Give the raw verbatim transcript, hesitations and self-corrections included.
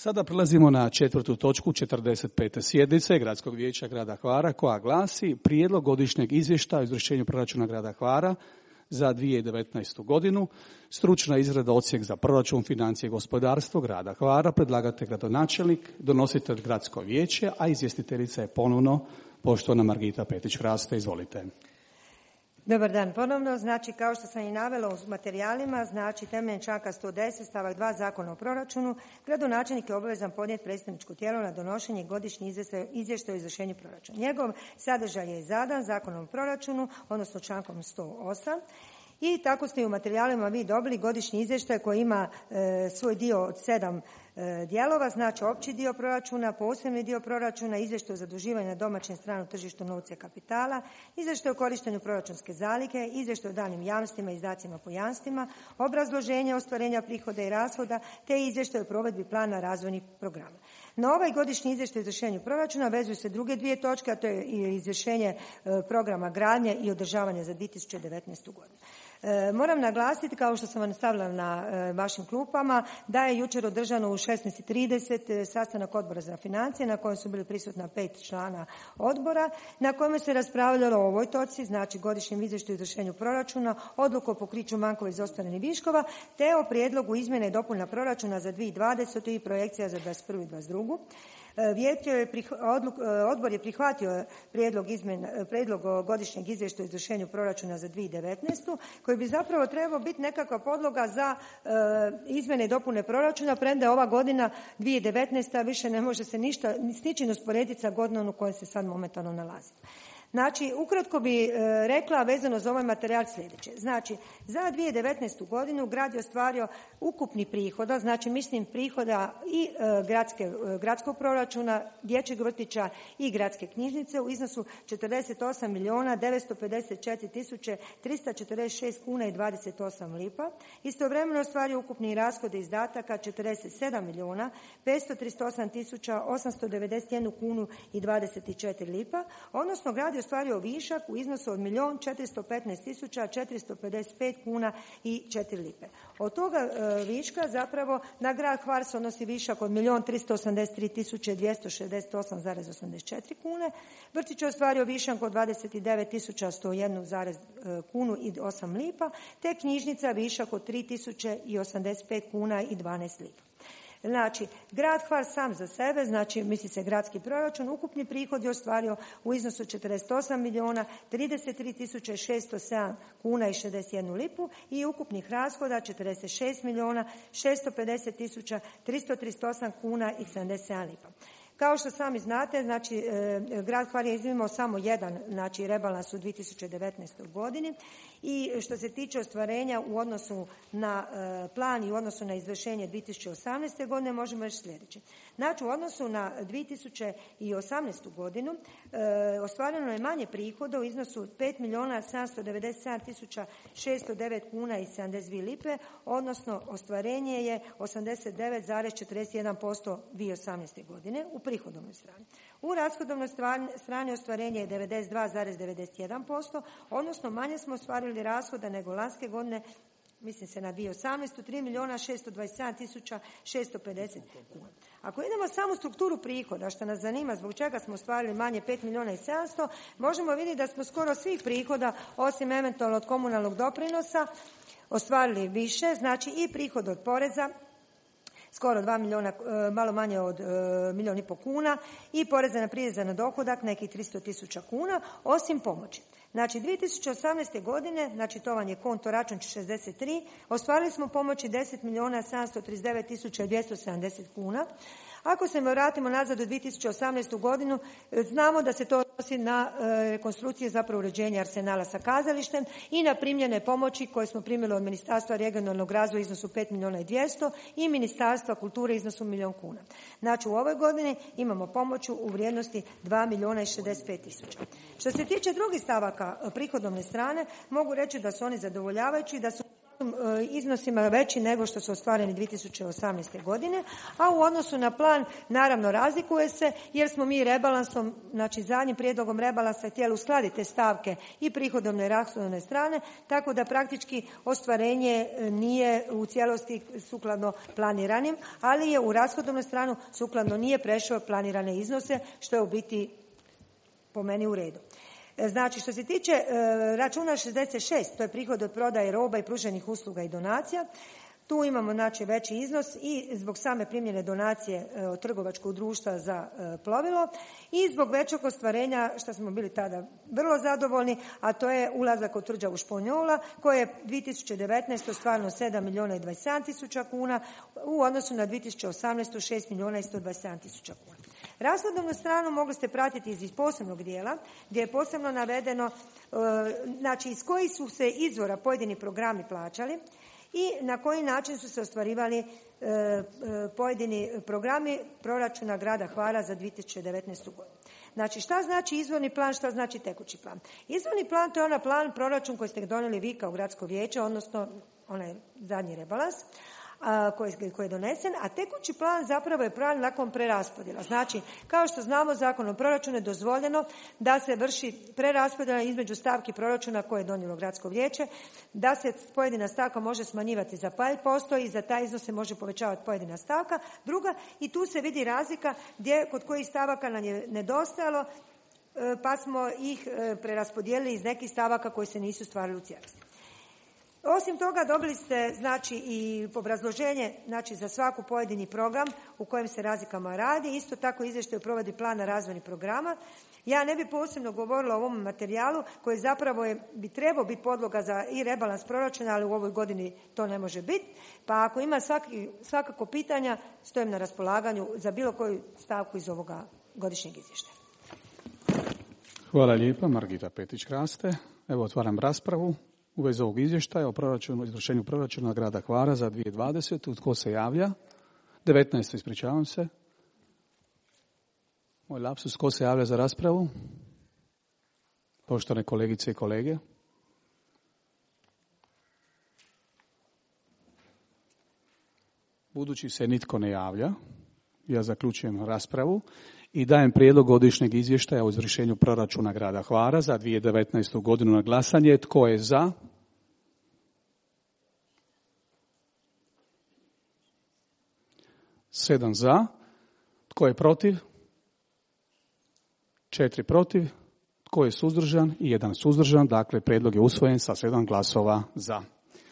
Sada prelazimo na četvrtu točku četrdeset pete sjednice Gradskog vijeća grada Hvara koja glasi Prijedlog godišnjeg izvještaja o izvršenju proračuna grada Hvara za dvije tisuće devetnaestu. godinu. Stručna izrada odsjek za proračun, financije i gospodarstvo grada Hvara, predlagatelj gradonačelnik, donositelj Gradsko vijeće, a izvjestiteljica je ponovno poštovana Margita Petić-Hraste. Izvolite. Dobar dan ponovno. Znači, kao što sam i navela u materijalima, znači temeljem članka sto deset stavak dva Zakona o proračunu, gradonačelnik je obavezan podnijeti predstavničko tijelo na donošenje godišnji izvještaj o izvršenju proračuna. Njegov sadržaj je zadan Zakonom o proračunu, odnosno člankom sto osam. I tako ste i u materijalima vi dobili godišnji izvještaj koji ima e, svoj dio od sedam e, dijelova, znači opći dio proračuna, posebni dio proračuna, izvještaj o zaduživanju na domaćem stranom tržištu novca i kapitala, izvještaj o korištenju proračunske zalihe, izvještaj o danim jamstvima i izdacima po jamstvima, obrazloženje ostvarenja prihoda i rashoda, te izvještaj o provedbi plana razvojnih programa. Na ovaj godišnji izvještaj o izvršenju proračuna vezuju se druge dvije točke, a to je izvršenje e, programa gradnje i održavanja za dvije tisuće devetnaestu. godinu. E, moram naglasiti, kao što sam vam stavila na e, vašim klupama, da je jučer održano u šesnaest i trideset e, sastanak Odbora za financije na kojem su bili prisutna pet člana odbora, na kojem se raspravljalo o ovoj točci, znači godišnjem izvještaju o izvršenju proračuna, odluku o pokriću manjkova iz ostvarenih viškova, te o prijedlogu izmjene i dopuna proračuna za dvije tisuće dvadesetu. i projekcija za dvadeset prvu i dvadeset drugu. Vijeće je odluk, odbor je prihvatio prijedlog, izmjena, prijedlog godišnjeg izvještaja o izvršenju proračuna za dvije tisuće devetnaestu. koji bi zapravo trebao biti nekakva podloga za e, izmjene i dopune proračuna, premda je ova godina dvije tisuće devetnaesta. više ne može se ništa, s ničim usporediti sa godinom u kojoj se sad momentalno nalazi. Znači, ukratko bi e, rekla vezano za ovaj materijal sljedeće. Znači, za dvije tisuće devetnaestu. godinu grad je ostvario ukupni prihoda, znači mislim prihoda i e, gradske, e, gradskog proračuna, dječjeg vrtića i gradske knjižnice u iznosu četrdeset osam milijuna devetsto pedeset četiri tisuće trista četrdeset šest kuna i dvadeset osam lipa. Istovremeno ostvario ukupni rashode izdataka četrdeset sedam milijuna petsto trideset osam tisuća osamsto devedeset jednu kunu i dvadeset četiri lipa, odnosno grad je ostvario višak u iznosu od milijun četiristo petnaest tisuća četiristo pedeset pet kuna i četiri lipe. Od toga e, viška zapravo na grad Hvar se odnosi višak od milijun tristo osamdeset tri tisuće dvjesto šezdeset osam zarez osamdeset četiri kune. Vrtić je ostvario višak od dvadeset devet tisuća sto jedan zarez kunu i osam lipa, te knjižnica višak od tri tisuće osamdeset pet kuna i dvanaest lipa. Znači, grad Hvar sam za sebe, znači misli se gradski proračun, ukupni prihod je ostvario u iznosu četrdeset osam milijuna trideset tri tisuće šesto sedam kuna i šezdeset jednu lipu i ukupnih rashoda četrdeset šest milijuna šesto pedeset tisuća tristo trideset osam kuna i sedamdeset sedam lipa. Kao što sami znate, znači, e, grad Hvar je izimao samo jedan, znači, rebalans u dvije tisuće devetnaestoj. godini i što se tiče ostvarenja u odnosu na e, plan i u odnosu na izvršenje dvije tisuće osamnaeste. godine možemo reći sljedeće. Znači, u odnosu na dvije tisuće osamnaestu. godinu e, ostvareno je manje prihoda u iznosu pet milijuna sedamsto devedeset sedam tisuća šesto devet kuna i sedamdeset dvije lipe, odnosno ostvarenje je osamdeset devet zarez četrdeset jedan posto dvije tisuće osamnaeste. godine u prihodovnoj strani. U rashodovnoj strani ostvarenje je devedeset dva zarez devedeset jedan posto, odnosno manje smo ostvarili rashoda nego lanjske godine, mislim se na dvije tisuće osamnaestu. tri milijuna šesto dvadeset sedam tisuća šesto pedeset kuna. Ako idemo samo strukturu prihoda, što nas zanima zbog čega smo ostvarili manje pet milijuna i sedamsto, možemo vidjeti da smo skoro svih prihoda, osim eventualno od komunalnog doprinosa, ostvarili više, znači i prihod od poreza, skoro dva milijuna, malo manje od e, milijun i pol kuna i poreza na prirez na dohodak nekih tristo tisuća kuna, osim pomoći. Znači, dvije tisuće osamnaeste. godine, znači to vam je konto račun šezdeset tri, ostvarili smo pomoći deset milijuna sedamsto trideset devet tisuća dvjesto sedamdeset kuna. Ako se vratimo nazad u dvije tisuće osamnaestu. godinu, znamo da se to odnosi na rekonstrukcije, zapravo uređenje arsenala sa kazalištem i na primljene pomoći koje smo primili od Ministarstva regionalnog razvoja iznosu pet milijuna i dvjesto i Ministarstva kulture iznosu milijun kuna. Znači, u ovoj godini imamo pomoć u vrijednosti dva milijuna i šezdeset pet tisuća. Što se tiče drugih stavaka prihodovne strane, mogu reći da su oni zadovoljavajući, da su iznosima veći nego što su ostvareni dvije tisuće osamnaeste. godine, a u odnosu na plan naravno razlikuje se jer smo mi rebalansom, znači zadnjim prijedlogom rebalansa htjeli uskladiti te stavke i prihodovne i rashodovne strane, tako da praktički ostvarenje nije u cijelosti sukladno planiranim, ali je u rashodovnu stranu sukladno nije prešao planirane iznose, što je u biti po meni u redu. Znači, što se tiče e, računa šezdeset šest, to je prihod od prodaje roba i pruženih usluga i donacija, tu imamo znači veći iznos i zbog same primljene donacije e, od trgovačkog društva za e, plovilo i zbog većeg ostvarenja, što smo bili tada vrlo zadovoljni, a to je ulazak u tvrđavu Šponjola, koje je dvije tisuće devetnaeste. stvarno sedam milijuna i dvadeset sedam tisuća kuna, u odnosu na dvije tisuće osamnaeste. šest milijuna i sto dvadeset sedam tisuća kuna. Rashodovnu stranu mogli ste pratiti iz posebnog dijela, gdje je posebno navedeno znači iz kojih su se izvora pojedini programi plaćali i na koji način su se ostvarivali pojedini programi proračuna grada Hvara za dvije tisuće devetnaestu. godinu. Znači, šta znači izvorni plan, šta znači tekući plan? Izvorni plan, to je onaj plan, proračun koji ste donijeli vi kao gradsko vijeće, odnosno onaj zadnji rebalans, Koji, koji je donesen, a tekući plan zapravo je plan nakon preraspodjela. Znači, kao što znamo, Zakon o proračunu je dozvoljeno da se vrši preraspodjela između stavki proračuna koje je donijelo gradsko vijeće, da se pojedina stavka može smanjivati za pet posto i za taj iznos se može povećavati pojedina stavka. Druga, i tu se vidi razlika gdje, kod kojih stavaka nam je nedostajalo, pa smo ih preraspodijelili iz nekih stavaka koji se nisu stvarili u cijelosti. Osim toga, dobili ste znači i obrazloženje znači za svaku pojedini program u kojem se razlikama radi, isto tako izvještaj o provedbi plana razvojnih programa. Ja ne bi posebno govorila o ovom materijalu koji zapravo je, bi trebao biti podloga za i rebalans proračuna, ali u ovoj godini to ne može biti. Pa ako ima svaki, svakako pitanja, stojim na raspolaganju za bilo koju stavku iz ovoga godišnjeg izvještaja. Hvala lijepa, Margita Petić-Kraste. Evo, otvaram raspravu u vezi ovog izvještaja o proračunu, izvršenju proračuna grada Hvara za dvije tisuće dvadesetu. Tko se javlja? devetnaesto. Ispričavam se. Moj lapsus. Tko se javlja za raspravu? Poštovane kolegice i kolege. Budući se nitko ne javlja, ja zaključujem raspravu i dajem prijedlog godišnjeg izvještaja o izvršenju proračuna grada Hvara za dvije tisuće devetnaestu. godinu na glasanje. Tko je za? Sedam za. Tko je protiv? Četiri protiv. Tko je suzdržan? I jedan suzdržan. Dakle, prijedlog je usvojen sa sedam glasova za.